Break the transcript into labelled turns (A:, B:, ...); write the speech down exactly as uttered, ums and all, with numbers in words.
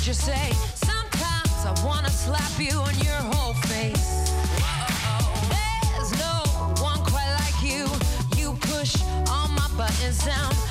A: you say, sometimes I wanna slap you on your whole face. There's no one quite like you. You push all my buttons down.